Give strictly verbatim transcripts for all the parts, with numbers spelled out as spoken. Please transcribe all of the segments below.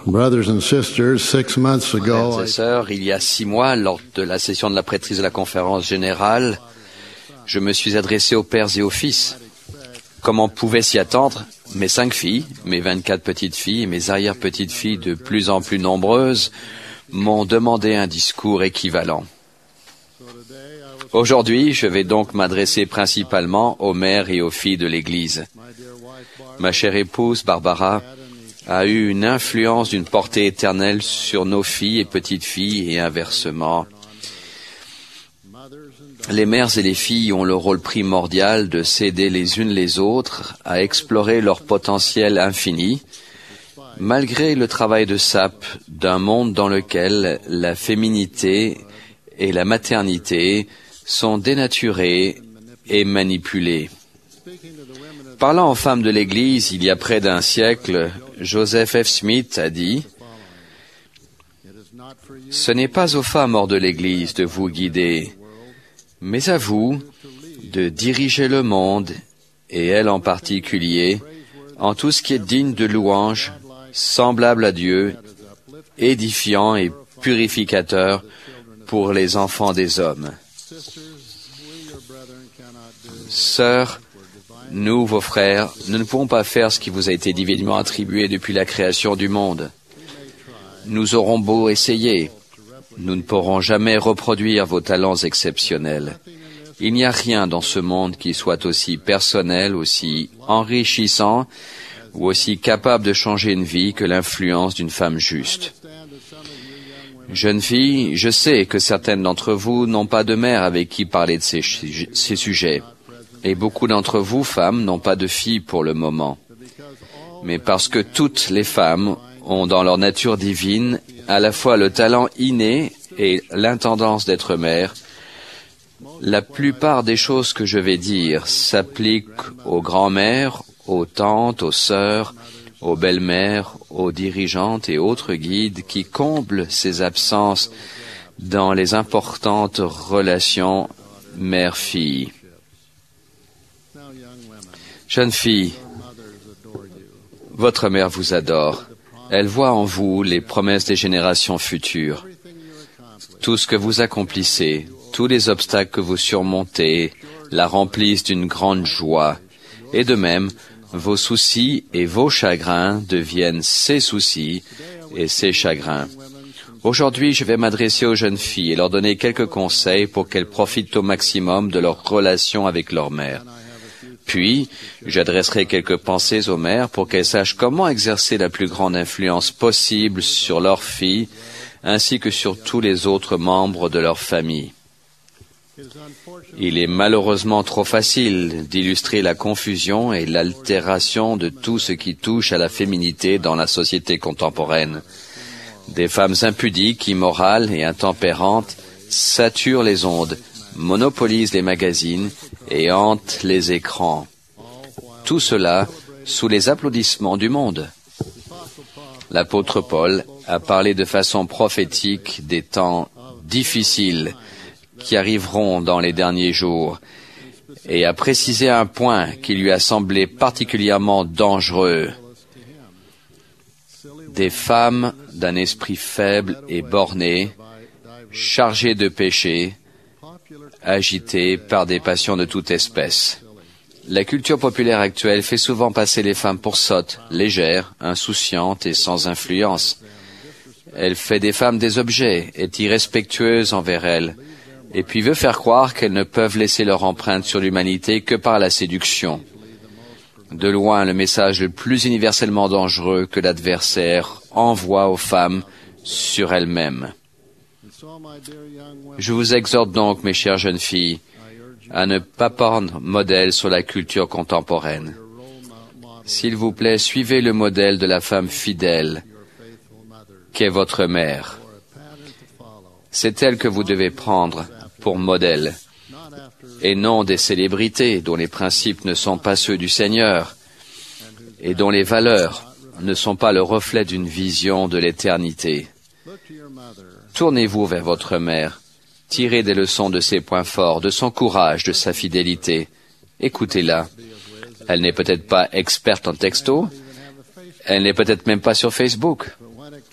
Brothers and sisters, six months ago, Frères et sœurs, il y a six mois, lors de la session de la prêtrise de la conférence générale, je me suis adressé aux pères et aux fils. Comme on pouvait s'y attendre, mes cinq filles, mes vingt-quatre petites filles et mes arrière-petites filles de plus en plus nombreuses m'ont demandé un discours équivalent. Aujourd'hui, je vais donc m'adresser principalement aux mères et aux filles de l'Église. Ma chère épouse, Barbara, a eu une influence d'une portée éternelle sur nos filles et petites filles et inversement. Les mères et les filles ont le rôle primordial de s'aider les unes les autres à explorer leur potentiel infini, malgré le travail de sape d'un monde dans lequel la féminité et la maternité sont dénaturées et manipulées. Parlant aux femmes de l'Église il y a près d'un siècle, Joseph F. Smith a dit « Ce n'est pas aux femmes hors de l'Église de vous guider, mais à vous de diriger le monde, et elle en particulier, en tout ce qui est digne de louange, semblable à Dieu, édifiant et purificateur pour les enfants des hommes. » Sœurs, nous, vos frères, nous ne pouvons pas faire ce qui vous a été divinement attribué depuis la création du monde. Nous aurons beau essayer, nous ne pourrons jamais reproduire vos talents exceptionnels. Il n'y a rien dans ce monde qui soit aussi personnel, aussi enrichissant ou aussi capable de changer une vie que l'influence d'une femme juste. Jeunes filles, je sais que certaines d'entre vous n'ont pas de mère avec qui parler de ces, ces sujets. Et beaucoup d'entre vous, femmes, n'ont pas de filles pour le moment. Mais parce que toutes les femmes ont dans leur nature divine à la fois le talent inné et l'intendance d'être mère, la plupart des choses que je vais dire s'appliquent aux grands-mères, aux tantes, aux sœurs, aux belles-mères, aux dirigeantes et autres guides qui comblent ces absences dans les importantes relations mère-fille. Jeune fille, votre mère vous adore. Elle voit en vous les promesses des générations futures. Tout ce que vous accomplissez, tous les obstacles que vous surmontez, la remplissent d'une grande joie. Et de même, vos soucis et vos chagrins deviennent ses soucis et ses chagrins. Aujourd'hui, je vais m'adresser aux jeunes filles et leur donner quelques conseils pour qu'elles profitent au maximum de leur relation avec leur mère. Puis, j'adresserai quelques pensées aux mères pour qu'elles sachent comment exercer la plus grande influence possible sur leurs filles, ainsi que sur tous les autres membres de leur famille. Il est malheureusement trop facile d'illustrer la confusion et l'altération de tout ce qui touche à la féminité dans la société contemporaine. Des femmes impudiques, immorales et intempérantes saturent les ondes, monopolisent les magazines et hantent les écrans. Tout cela sous les applaudissements du monde. L'apôtre Paul a parlé de façon prophétique des temps difficiles qui arriveront dans les derniers jours et a précisé un point qui lui a semblé particulièrement dangereux. Des femmes d'un esprit faible et borné, chargées de péché, agitées par des passions de toute espèce. La culture populaire actuelle fait souvent passer les femmes pour sottes, légères, insouciantes et sans influence. Elle fait des femmes des objets, est irrespectueuse envers elles, et puis veut faire croire qu'elles ne peuvent laisser leur empreinte sur l'humanité que par la séduction. De loin, le message le plus universellement dangereux que l'adversaire envoie aux femmes sur elles-mêmes. Je vous exhorte donc, mes chères jeunes filles, à ne pas prendre modèle sur la culture contemporaine. S'il vous plaît, suivez le modèle de la femme fidèle qu'est votre mère. C'est elle que vous devez prendre pour modèle, et non des célébrités dont les principes ne sont pas ceux du Seigneur, et dont les valeurs ne sont pas le reflet d'une vision de l'éternité. Tournez-vous vers votre mère, tirez des leçons de ses points forts, de son courage, de sa fidélité. Écoutez-la. Elle n'est peut-être pas experte en texto, elle n'est peut-être même pas sur Facebook.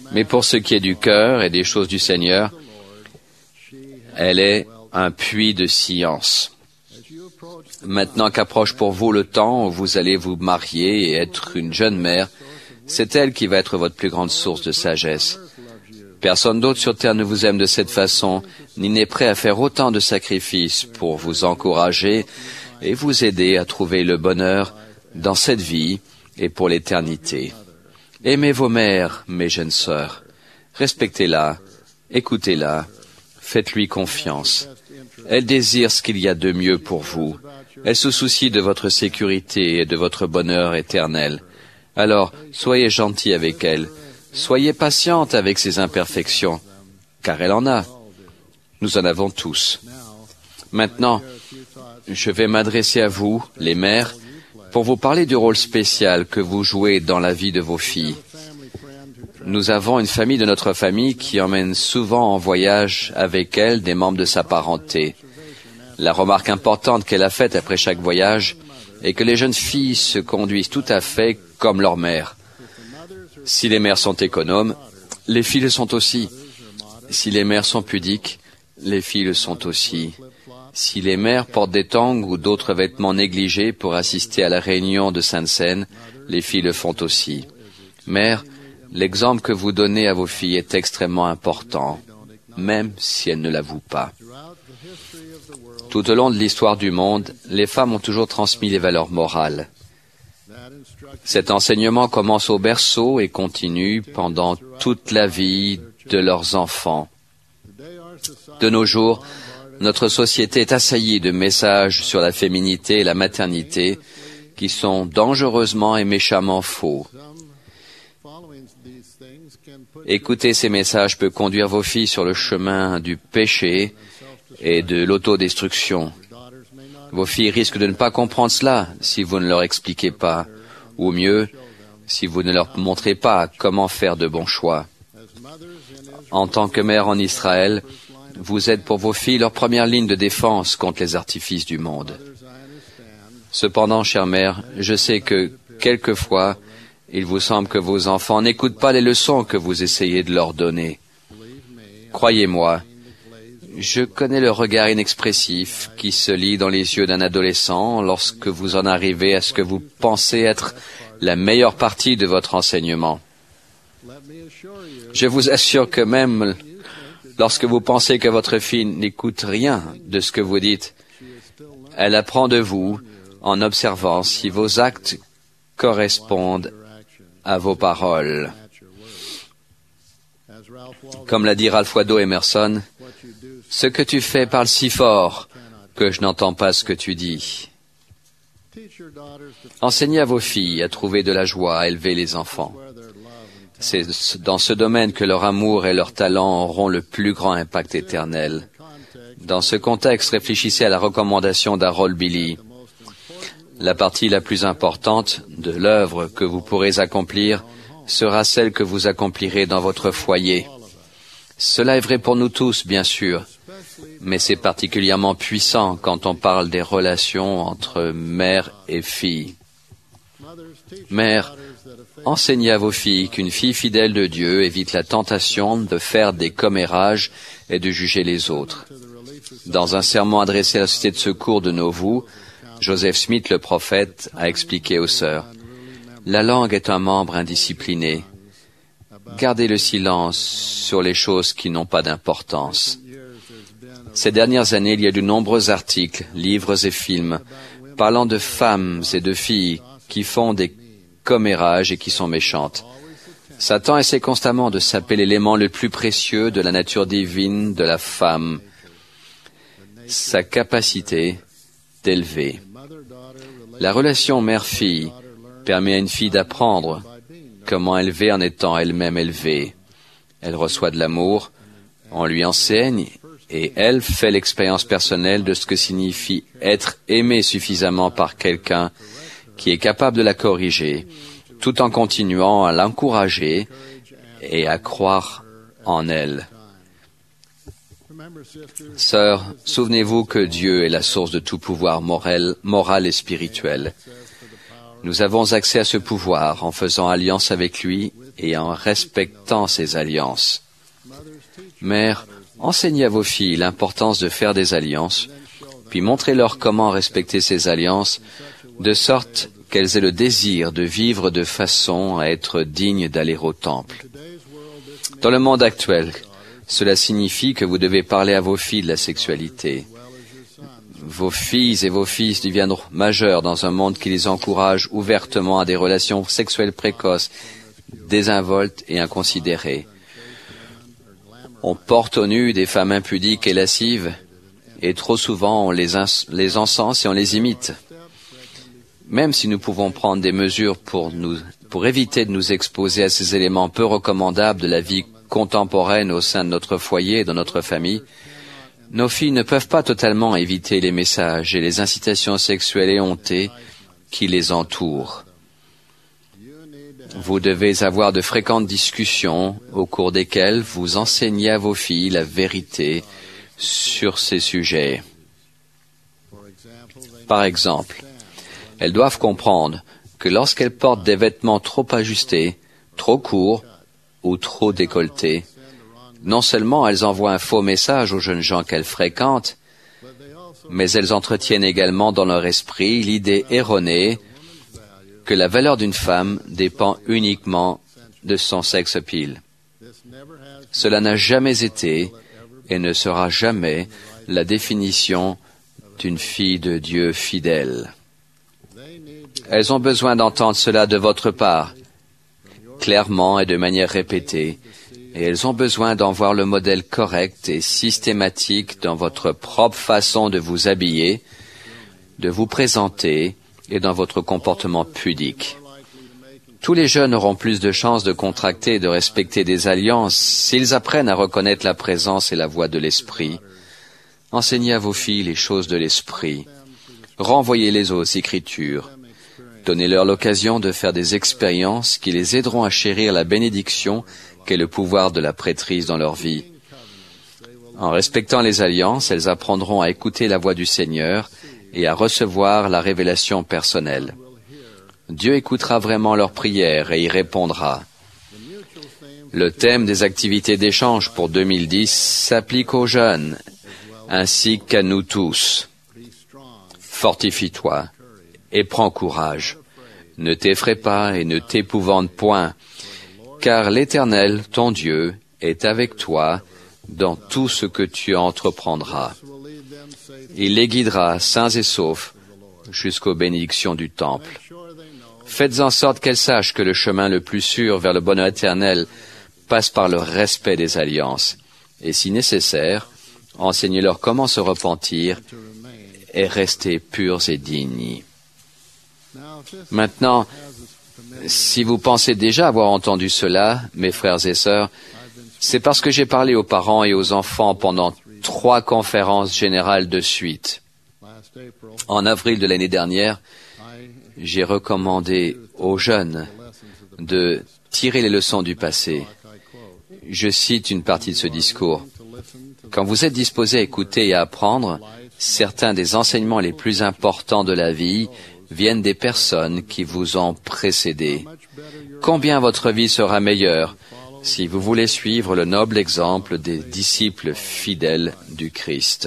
Mais pour ce qui est du cœur et des choses du Seigneur, elle est un puits de science. Maintenant qu'approche pour vous le temps où vous allez vous marier et être une jeune mère, c'est elle qui va être votre plus grande source de sagesse. Personne d'autre sur terre ne vous aime de cette façon, ni n'est prêt à faire autant de sacrifices pour vous encourager et vous aider à trouver le bonheur dans cette vie et pour l'éternité. Aimez vos mères, mes jeunes sœurs. Respectez-la, écoutez-la, faites-lui confiance. Elle désire ce qu'il y a de mieux pour vous. Elle se soucie de votre sécurité et de votre bonheur éternel. Alors, soyez gentil avec elle. Soyez patiente avec ses imperfections, car elle en a. Nous en avons tous. Maintenant, je vais m'adresser à vous, les mères, pour vous parler du rôle spécial que vous jouez dans la vie de vos filles. Nous avons une famille de notre famille qui emmène souvent en voyage avec elle des membres de sa parenté. La remarque importante qu'elle a faite après chaque voyage est que les jeunes filles se conduisent tout à fait comme leur mère. Si les mères sont économes, les filles le sont aussi. Si les mères sont pudiques, les filles le sont aussi. Si les mères portent des tongs ou d'autres vêtements négligés pour assister à la réunion de Sainte-Seine, les filles le font aussi. Mères, l'exemple que vous donnez à vos filles est extrêmement important, même si elles ne l'avouent pas. Tout au long de l'histoire du monde, les femmes ont toujours transmis les valeurs morales. Cet enseignement commence au berceau et continue pendant toute la vie de leurs enfants. De nos jours, notre société est assaillie de messages sur la féminité et la maternité qui sont dangereusement et méchamment faux. Écouter ces messages peut conduire vos filles sur le chemin du péché et de l'autodestruction. Vos filles risquent de ne pas comprendre cela si vous ne leur expliquez pas, ou mieux, si vous ne leur montrez pas comment faire de bons choix. En tant que mère en Israël, vous êtes pour vos filles leur première ligne de défense contre les artifices du monde. Cependant, chère mère, je sais que, quelquefois, il vous semble que vos enfants n'écoutent pas les leçons que vous essayez de leur donner. Croyez-moi, je connais le regard inexpressif qui se lit dans les yeux d'un adolescent lorsque vous en arrivez à ce que vous pensez être la meilleure partie de votre enseignement. Je vous assure que même lorsque vous pensez que votre fille n'écoute rien de ce que vous dites, elle apprend de vous en observant si vos actes correspondent à vos paroles. Comme l'a dit Ralph Waldo Emerson, « Ce que tu fais parle si fort que je n'entends pas ce que tu dis. » Enseignez à vos filles à trouver de la joie à élever les enfants. C'est dans ce domaine que leur amour et leur talent auront le plus grand impact éternel. Dans ce contexte, réfléchissez à la recommandation d'Harold Billy. La partie la plus importante de l'œuvre que vous pourrez accomplir sera celle que vous accomplirez dans votre foyer. Cela est vrai pour nous tous, bien sûr, mais c'est particulièrement puissant quand on parle des relations entre mère et fille. Mère, enseignez à vos filles qu'une fille fidèle de Dieu évite la tentation de faire des commérages et de juger les autres. Dans un sermon adressé à la Société de secours de Nauvoo, Joseph Smith, le prophète, a expliqué aux sœurs, « La langue est un membre indiscipliné. Gardez le silence sur les choses qui n'ont pas d'importance. » Ces dernières années, il y a de nombreux articles, livres et films parlant de femmes et de filles qui font des commérages et qui sont méchantes. Satan essaie constamment de saper l'élément le plus précieux de la nature divine de la femme, sa capacité d'élever. La relation mère-fille permet à une fille d'apprendre comment élever en étant elle-même élevée. Elle reçoit de l'amour, on lui enseigne et elle fait l'expérience personnelle de ce que signifie être aimée suffisamment par quelqu'un qui est capable de la corriger, tout en continuant à l'encourager et à croire en elle. Sœurs, souvenez-vous que Dieu est la source de tout pouvoir moral, moral et spirituel. Nous avons accès à ce pouvoir en faisant alliance avec lui et en respectant ses alliances. Mères, enseignez à vos filles l'importance de faire des alliances, puis montrez-leur comment respecter ces alliances, de sorte qu'elles aient le désir de vivre de façon à être dignes d'aller au temple. Dans le monde actuel, cela signifie que vous devez parler à vos filles de la sexualité. Vos filles et vos fils deviendront majeurs dans un monde qui les encourage ouvertement à des relations sexuelles précoces, désinvoltes et inconsidérées. On porte au nu des femmes impudiques et lascives, et trop souvent on les, les encense et on les imite. Même si nous pouvons prendre des mesures pour, nous, pour éviter de nous exposer à ces éléments peu recommandables de la vie contemporaine au sein de notre foyer et de notre famille, nos filles ne peuvent pas totalement éviter les messages et les incitations sexuelles éhontées qui les entourent. Vous devez avoir de fréquentes discussions au cours desquelles vous enseignez à vos filles la vérité sur ces sujets. Par exemple, elles doivent comprendre que lorsqu'elles portent des vêtements trop ajustés, trop courts ou trop décolletés, non seulement elles envoient un faux message aux jeunes gens qu'elles fréquentent, mais elles entretiennent également dans leur esprit l'idée erronée que la valeur d'une femme dépend uniquement de son sex appeal. Cela n'a jamais été et ne sera jamais la définition d'une fille de Dieu fidèle. Elles ont besoin d'entendre cela de votre part, clairement et de manière répétée, et elles ont besoin d'en voir le modèle correct et systématique dans votre propre façon de vous habiller, de vous présenter et dans votre comportement pudique. Tous les jeunes auront plus de chances de contracter et de respecter des alliances s'ils apprennent à reconnaître la présence et la voix de l'Esprit. Enseignez à vos filles les choses de l'Esprit. Renvoyez-les aux Écritures. Donnez-leur l'occasion de faire des expériences qui les aideront à chérir la bénédiction qu'est le pouvoir de la prêtrise dans leur vie. En respectant les alliances, elles apprendront à écouter la voix du Seigneur et à recevoir la révélation personnelle. Dieu écoutera vraiment leurs prières et y répondra. Le thème des activités d'échange pour deux mille dix s'applique aux jeunes, ainsi qu'à nous tous. Fortifie-toi et prends courage. Ne t'effraie pas et ne t'épouvante point, car l'Éternel, ton Dieu, est avec toi dans tout ce que tu entreprendras. Il les guidera sains et saufs jusqu'aux bénédictions du temple. Faites en sorte qu'elles sachent que le chemin le plus sûr vers le bonheur éternel passe par le respect des alliances. Et si nécessaire, enseignez-leur comment se repentir et rester purs et dignes. Maintenant, si vous pensez déjà avoir entendu cela, mes frères et sœurs, c'est parce que j'ai parlé aux parents et aux enfants pendant trois conférences générales de suite. En avril de l'année dernière, j'ai recommandé aux jeunes de tirer les leçons du passé. Je cite une partie de ce discours. Quand vous êtes disposé à écouter et à apprendre, certains des enseignements les plus importants de la vie viennent des personnes qui vous ont précédé. Combien votre vie sera meilleure si vous voulez suivre le noble exemple des disciples fidèles du Christ.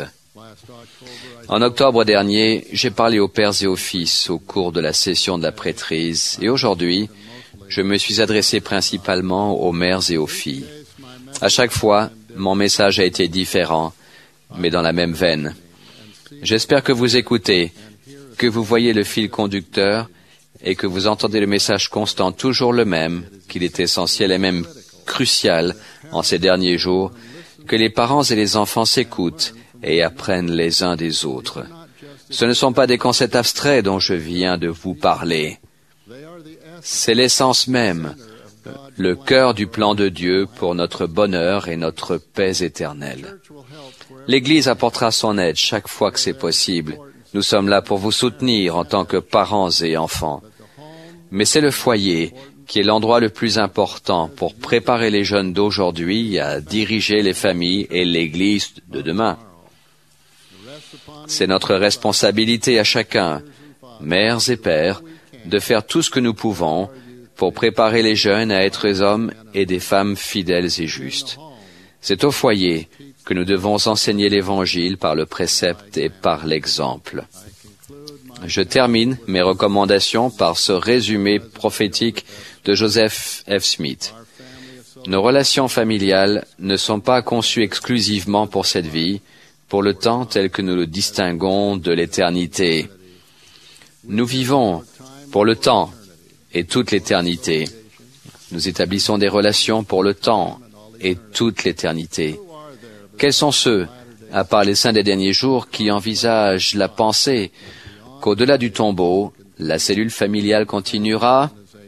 En octobre dernier, j'ai parlé aux pères et aux fils au cours de la session de la prêtrise, et aujourd'hui, je me suis adressé principalement aux mères et aux filles. À chaque fois, mon message a été différent, mais dans la même veine. J'espère que vous écoutez, que vous voyez le fil conducteur et que vous entendez le message constant toujours le même, qu'il est essentiel et même crucial en ces derniers jours, que les parents et les enfants s'écoutent et apprennent les uns des autres. Ce ne sont pas des concepts abstraits dont je viens de vous parler. C'est l'essence même, le cœur du plan de Dieu pour notre bonheur et notre paix éternelle. L'Église apportera son aide chaque fois que c'est possible. Nous sommes là pour vous soutenir en tant que parents et enfants. Mais c'est le foyer qui est l'endroit le plus important pour préparer les jeunes d'aujourd'hui à diriger les familles et l'Église de demain. C'est notre responsabilité à chacun, mères et pères, de faire tout ce que nous pouvons pour préparer les jeunes à être des hommes et des femmes fidèles et justes. C'est au foyer que nous devons enseigner l'Évangile par le précepte et par l'exemple. Je termine mes recommandations par ce résumé prophétique de Joseph F. Smith. Nos relations familiales ne sont pas conçues exclusivement pour cette vie, pour le temps tel que nous le distinguons de l'éternité. Nous vivons pour le temps et toute l'éternité. Nous établissons des relations pour le temps et toute l'éternité. Quels sont ceux, à part les saints des derniers jours, qui envisagent la pensée qu'au-delà du tombeau, la cellule familiale continuera?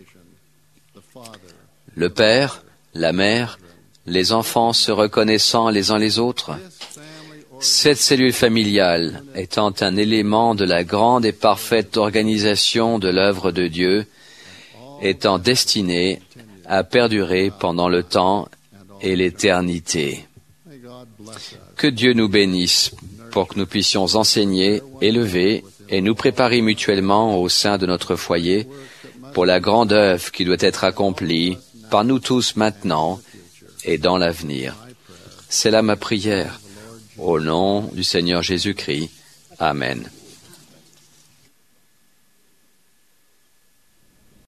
Le père, la mère, les enfants se reconnaissant les uns les autres? Cette cellule familiale étant un élément de la grande et parfaite organisation de l'œuvre de Dieu, étant destinée à perdurer pendant le temps et l'éternité. Que Dieu nous bénisse pour que nous puissions enseigner, élever et nous préparer mutuellement au sein de notre foyer pour la grande œuvre qui doit être accomplie par nous tous maintenant et dans l'avenir. C'est là ma prière. Au nom du Seigneur Jésus-Christ. Amen.